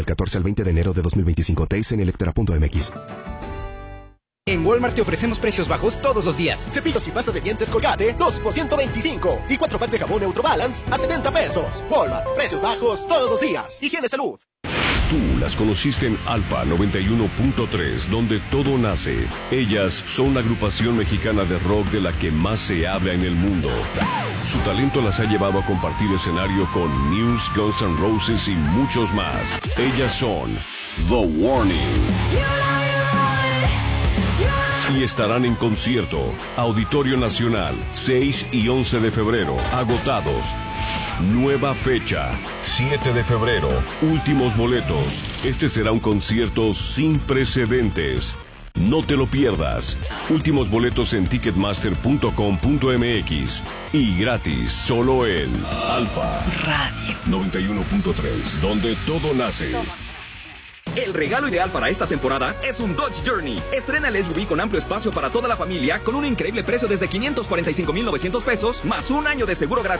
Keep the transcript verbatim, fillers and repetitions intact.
Del catorce al veinte de enero de dos mil veinticinco. T I C en electra punto m x. En Walmart te ofrecemos precios bajos todos los días. Cepillos y pasta de dientes Colgate, dos por ciento veinticinco. Y cuatro packs de jabón Neutrobalance a setenta pesos. Walmart, precios bajos todos los días. Higiene Salud. Tú las conociste en Alfa noventa y uno punto tres, donde todo nace. Ellas son la agrupación mexicana de rock de la que más se habla en el mundo. Su talento las ha llevado a compartir escenario con Muse, Guns N' Roses y muchos más. Ellas son The Warning. Y estarán en concierto, Auditorio Nacional, seis y once de febrero, agotados. Nueva fecha, siete de febrero, últimos boletos. Este será un concierto sin precedentes. No te lo pierdas. Últimos boletos en ticketmaster punto com punto m x. Y gratis, solo en Alfa Radio noventa y uno punto tres, donde todo nace. El regalo ideal para esta temporada es un Dodge Journey. Estrena el S U V con amplio espacio para toda la familia con un increíble precio desde quinientos cuarenta y cinco mil novecientos pesos más un año de seguro gratis.